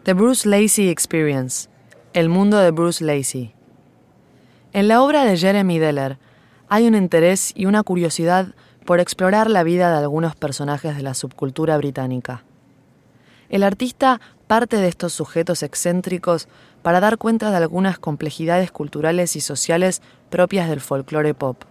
The Bruce Lacey Experience, el mundo de Bruce Lacey. En la obra de Jeremy Deller hay un interés y una curiosidad por explorar la vida de algunos personajes de la subcultura británica. El artista parte de estos sujetos excéntricos para dar cuenta de algunas complejidades culturales y sociales propias del folclore pop.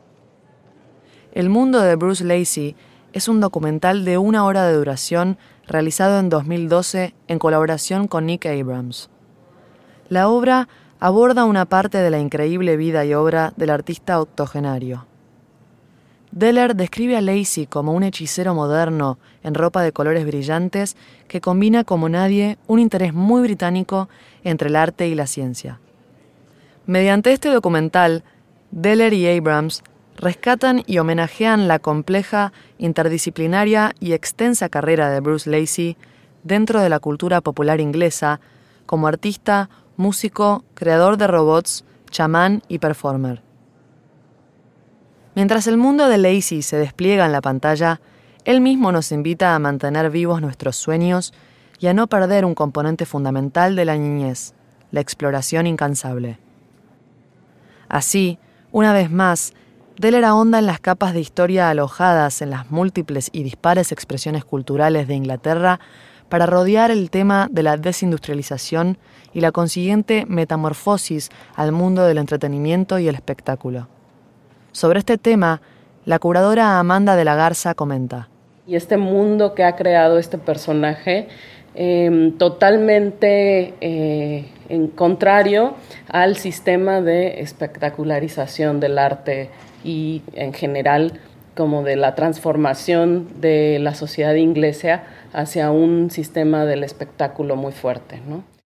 El mundo de Bruce Lacey es un documental de 1 hora de duración realizado en 2012 en colaboración con Nick Abrams. La obra aborda una parte de la increíble vida y obra del artista octogenario. Deller describe a Lacey como un hechicero moderno en ropa de colores brillantes que combina como nadie un interés muy británico entre el arte y la ciencia. Mediante este documental, Deller y Abrams rescatan y homenajean la compleja, interdisciplinaria y extensa carrera de Bruce Lacey dentro de la cultura popular inglesa como artista, músico, creador de robots, chamán y performer. Mientras el mundo de Lacey se despliega en la pantalla, él mismo nos invita a mantener vivos nuestros sueños y a no perder un componente fundamental de la niñez, la exploración incansable. Así, una vez más, Deller ahonda en las capas de historia alojadas en las múltiples y dispares expresiones culturales de Inglaterra para rodear el tema de la desindustrialización y la consiguiente metamorfosis al mundo del entretenimiento y el espectáculo. Sobre este tema, la curadora Amanda de la Garza comenta: y este mundo que ha creado este personaje, totalmente en contrario al sistema de espectacularización del arte y en general como de la transformación de la sociedad inglesa hacia un sistema del espectáculo muy fuerte, ¿no?